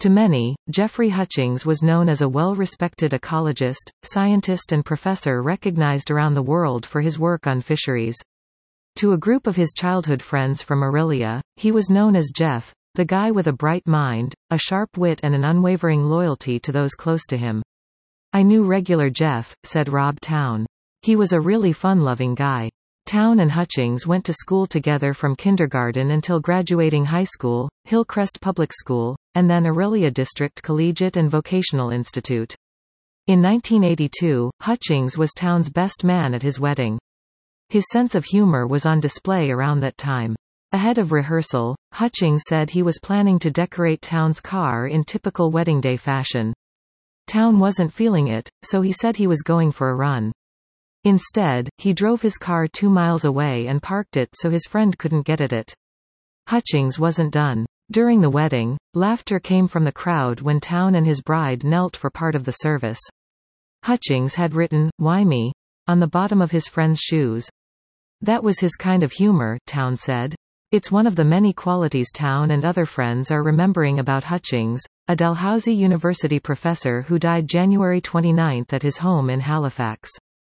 To many, Jeffrey Hutchings was known as a well-respected ecologist, scientist and professor recognized around the world for his work on fisheries. To a group of his childhood friends from Orillia, he was known as Jeff, the guy with a bright mind, a sharp wit and an unwavering loyalty to those close to him. "I knew regular Jeff," said Rob Town. "He was a really fun-loving guy." Town and Hutchings went to school together from kindergarten until graduating high school, Hillcrest Public School, and then Orillia District Collegiate and Vocational Institute. In 1982, Hutchings was Town's best man at his wedding. His sense of humor was on display around that time. Ahead of rehearsal, Hutchings said he was planning to decorate Town's car in typical wedding day fashion. Town wasn't feeling it, so he said he was going for a run. Instead, he drove his car 2 miles away and parked it so his friend couldn't get at it. Hutchings wasn't done. During the wedding, laughter came from the crowd when Town and his bride knelt for part of the service. Hutchings had written, "Why me?" on the bottom of his friend's shoes. That was his kind of humor, Town said. It's one of the many qualities Town and other friends are remembering about Hutchings, a Dalhousie University professor who died January 29 at his home in Halifax.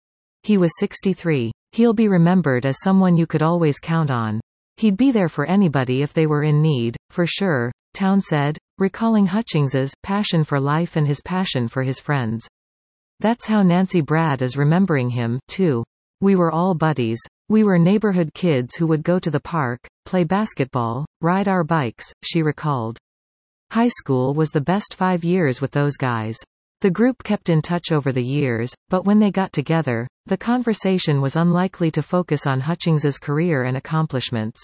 He was 63. "He'll be remembered as someone you could always count on. He'd be there for anybody if they were in need, for sure," Town said, recalling Hutchings's passion for life and his passion for his friends. That's how Nancy Brad is remembering him, too. "We were all buddies. We were neighborhood kids who would go to the park, play basketball, ride our bikes," she recalled. "High school was the best 5 years with those guys. The group kept in touch over the years, but when they got together, the conversation was unlikely to focus on Hutchings's career and accomplishments.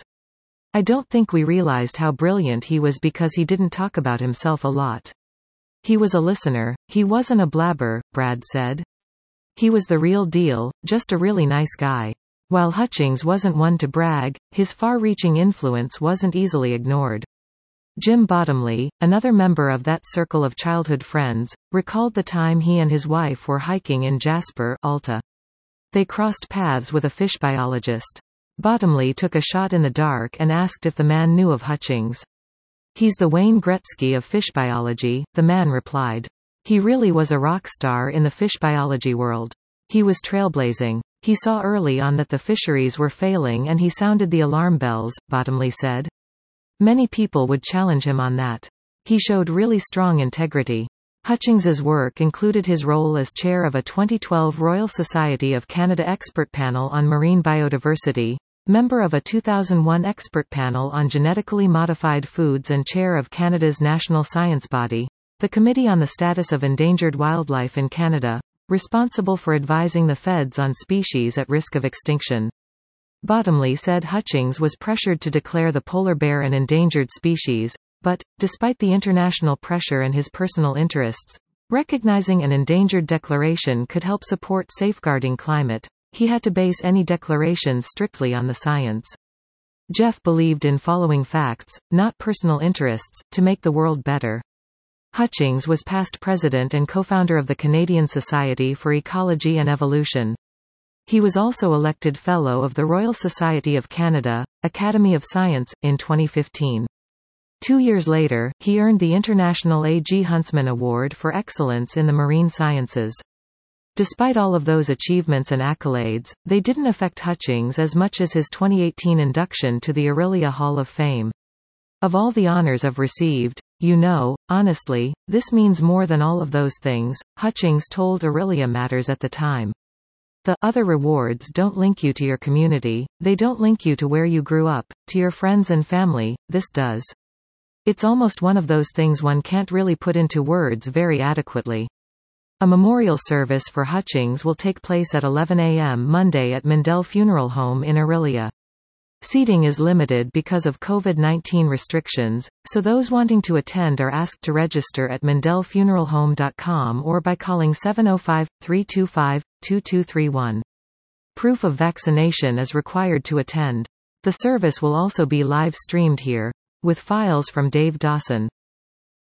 I don't think we realized how brilliant he was because he didn't talk about himself a lot. He was a listener, he wasn't a blabber," Brad said. "He was the real deal, just a really nice guy." While Hutchings wasn't one to brag, his far-reaching influence wasn't easily ignored. Jim Bottomley, another member of that circle of childhood friends, recalled the time he and his wife were hiking in Jasper, Alta. They crossed paths with a fish biologist. Bottomley took a shot in the dark and asked if the man knew of Hutchings. "He's the Wayne Gretzky of fish biology," the man replied. "He really was a rock star in the fish biology world. He was trailblazing. He saw early on that the fisheries were failing and he sounded the alarm bells," Bottomley said. "Many people would challenge him on that. He showed really strong integrity." Hutchings's work included his role as chair of a 2012 Royal Society of Canada expert panel on marine biodiversity, member of a 2001 expert panel on genetically modified foods and chair of Canada's national science body, the Committee on the Status of Endangered Wildlife in Canada, responsible for advising the feds on species at risk of extinction. Bottomley said Hutchings was pressured to declare the polar bear an endangered species, but, despite the international pressure and his personal interests, recognizing an endangered declaration could help support safeguarding climate, he had to base any declaration strictly on the science. Jeff believed in following facts, not personal interests, to make the world better. Hutchings was past president and co-founder of the Canadian Society for Ecology and Evolution. He was also elected Fellow of the Royal Society of Canada, Academy of Science, in 2015. 2 years later, he earned the International A. G. Huntsman Award for Excellence in the Marine Sciences. Despite all of those achievements and accolades, they didn't affect Hutchings as much as his 2018 induction to the Orillia Hall of Fame. "Of all the honors I've received, honestly, this means more than all of those things," Hutchings told Orillia Matters at the time. "The other rewards don't link you to your community, they don't link you to where you grew up, to your friends and family, this does. It's almost one of those things one can't really put into words very adequately." A memorial service for Hutchings will take place at 11 a.m. Monday at Mindell Funeral Home in Orillia. Seating is limited because of COVID-19 restrictions, so those wanting to attend are asked to register at mindellfuneralhome.com or by calling 705-325-2231. Proof of vaccination is required to attend. The service will also be live streamed here. With files from Dave Dawson.